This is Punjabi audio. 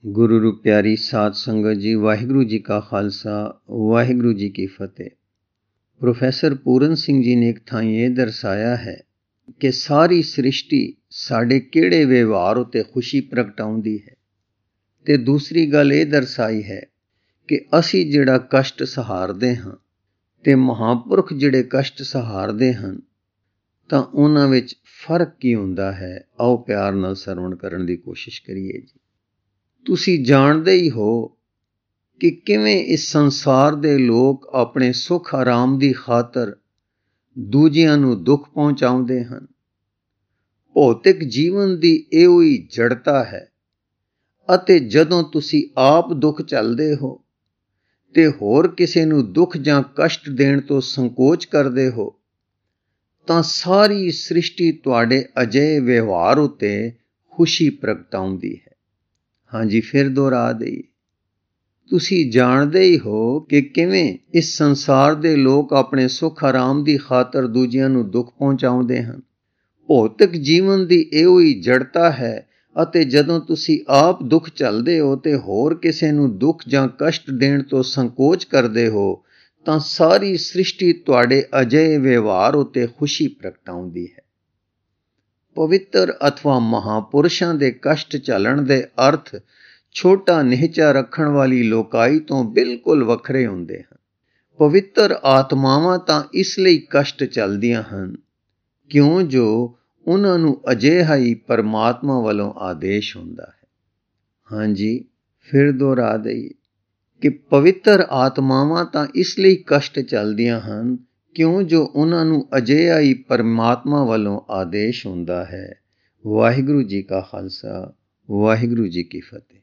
ਗੁਰੂ ਰੂਪ ਪਿਆਰੀ ਸਾਧ ਸੰਗਤ ਜੀ, ਵਾਹਿਗੁਰੂ ਜੀ ਕਾ ਖਾਲਸਾ, ਵਾਹਿਗੁਰੂ ਜੀ ਕੀ ਫਤਿਹ। ਪ੍ਰੋਫੈਸਰ ਪੂਰਨ ਸਿੰਘ ਜੀ ਨੇ ਇੱਕ ਥਾਂ ਇਹ ਦਰਸਾਇਆ ਹੈ ਕਿ ਸਾਰੀ ਸ੍ਰਿਸ਼ਟੀ ਸਾਡੇ ਕਿਹੜੇ ਵਿਵਹਾਰ ਉੱਤੇ ਖੁਸ਼ੀ ਪ੍ਰਗਟਾਉਂਦੀ ਹੈ, ਤੇ ਦੂਸਰੀ ਗੱਲ ਇਹ ਦਰਸਾਈ ਹੈ ਕਿ ਅਸੀਂ ਜਿਹੜਾ ਕਸ਼ਟ ਸਹਾਰਦੇ ਹਾਂ ਤੇ ਮਹਾਂਪੁਰਖ ਜਿਹੜੇ ਕਸ਼ਟ ਸਹਾਰਦੇ ਹਨ, ਤਾਂ ਉਹਨਾਂ ਵਿੱਚ ਫਰਕ ਕੀ ਹੁੰਦਾ ਹੈ। ਆਓ ਪਿਆਰ ਨਾਲ ਸਰਵਣ ਕਰਨ ਦੀ ਕੋਸ਼ਿਸ਼ ਕਰੀਏ ਜੀ। ਤੁਸੀਂ ਜਾਣਦੇ ਹੀ ਹੋ ਕਿ ਕਿਵੇਂ ਇਸ ਸੰਸਾਰ ਦੇ ਲੋਕ ਆਪਣੇ ਸੁੱਖ ਆਰਾਮ ਦੀ ਖਾਤਰ ਦੂਜਿਆਂ ਨੂੰ ਦੁੱਖ ਪਹੁੰਚਾਉਂਦੇ ਹਨ। ਭੌਤਿਕ ਜੀਵਨ ਦੀ ਇਹੋ ਹੀ ਜੜਤਾ ਹੈ, ਅਤੇ ਜਦੋਂ ਤੁਸੀਂ ਆਪ ਦੁੱਖ ਝੱਲਦੇ ਹੋ ਤੇ ਹੋਰ ਕਿਸੇ ਨੂੰ ਦੁੱਖ ਜਾਂ ਕਸ਼ਟ ਦੇਣ ਤੋਂ ਸੰਕੋਚ ਕਰਦੇ ਹੋ, ਤਾਂ ਸਾਰੀ ਸ੍ਰਿਸ਼ਟੀ ਤੁਹਾਡੇ ਅਜਿਹੇ ਵਿਵਹਾਰ ਉੱਤੇ ਖੁਸ਼ੀ ਪ੍ਰਗਟਾਉਂਦੀ ਹੈ। ਹਾਂਜੀ, ਫਿਰ ਦੁਹਰਾ ਦੇਈਏ, ਤੁਸੀਂ ਜਾਣਦੇ ਹੀ ਹੋ ਕਿ ਕਿਵੇਂ ਇਸ ਸੰਸਾਰ ਦੇ ਲੋਕ ਆਪਣੇ ਸੁੱਖ ਆਰਾਮ ਦੀ ਖਾਤਰ ਦੂਜਿਆਂ ਨੂੰ ਦੁੱਖ ਪਹੁੰਚਾਉਂਦੇ ਹਨ। ਭੌਤਿਕ ਜੀਵਨ ਦੀ ਇਹੋ ਹੀ ਜੜਤਾ ਹੈ, ਅਤੇ ਜਦੋਂ ਤੁਸੀਂ ਆਪ ਦੁੱਖ ਝੱਲਦੇ ਹੋ ਤੇ ਹੋਰ ਕਿਸੇ ਨੂੰ ਦੁੱਖ ਜਾਂ ਕਸ਼ਟ ਦੇਣ ਤੋਂ ਸੰਕੋਚ ਕਰਦੇ ਹੋ, ਤਾਂ ਸਾਰੀ ਸ੍ਰਿਸ਼ਟੀ ਤੁਹਾਡੇ ਅਜਿਹੇ ਵਿਵਹਾਰ ਉੱਤੇ ਖੁਸ਼ੀ ਪ੍ਰਗਟਾਉਂਦੀ ਹੈ। ਪਵਿੱਤਰ ਅਥਵਾ ਮਹਾਂਪੁਰਸ਼ਾਂ ਦੇ ਕਸ਼ਟ ਝੱਲਣ ਦੇ ਅਰਥ ਛੋਟਾ ਨਿਹਚਾ ਰੱਖਣ ਵਾਲੀ ਲੋਕਾਈ ਤੋਂ ਬਿਲਕੁਲ ਵੱਖਰੇ ਹੁੰਦੇ ਹਨ। ਪਵਿੱਤਰ ਆਤਮਾਵਾਂ ਤਾਂ ਇਸ ਲਈ ਕਸ਼ਟ ਝੱਲਦੀਆਂ ਹਨ ਕਿਉਂ ਜੋ ਉਹਨਾਂ ਨੂੰ ਅਜਿਹਾ ਹੀ ਪਰਮਾਤਮਾ ਵੱਲੋਂ ਆਦੇਸ਼ ਹੁੰਦਾ ਹੈ। ਹਾਂਜੀ, ਫਿਰ ਦੁਹਰਾ ਦੇਈਏ ਕਿ ਪਵਿੱਤਰ ਆਤਮਾਵਾਂ ਤਾਂ ਇਸ ਲਈ ਕਸ਼ਟ ਝੱਲਦੀਆਂ ਹਨ ਕਿਉਂ ਜੋ ਉਹਨਾਂ ਨੂੰ ਅਜਿਹਾ ਹੀ ਪਰਮਾਤਮਾ ਵੱਲੋਂ ਆਦੇਸ਼ ਹੁੰਦਾ ਹੈ। ਵਾਹਿਗੁਰੂ ਜੀ ਕਾ ਖਾਲਸਾ, ਵਾਹਿਗੁਰੂ ਜੀ ਕੀ ਫਤਿਹ।